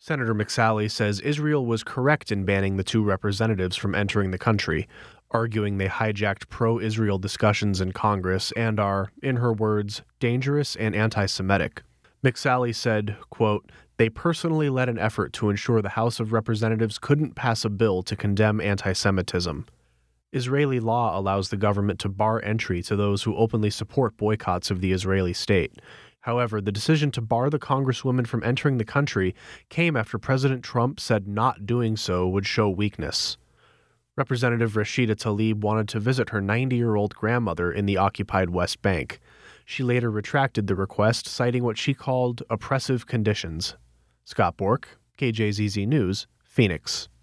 Senator McSally says Israel was correct in banning the two representatives from entering the country, arguing they hijacked pro-Israel discussions in Congress and are, in her words, dangerous and anti-Semitic. McSally said, quote, "They personally led an effort to ensure the House of Representatives couldn't pass a bill to condemn anti-Semitism. Israeli law allows the government to bar entry to those who openly support boycotts of the Israeli state. However, the decision to bar the Congresswoman from entering the country came after President Trump said not doing so would show weakness." Representative Rashida Tlaib wanted to visit her 90-year-old grandmother in the occupied West Bank. She later retracted the request, citing what she called oppressive conditions. Scott Bork, KJZZ News, Phoenix.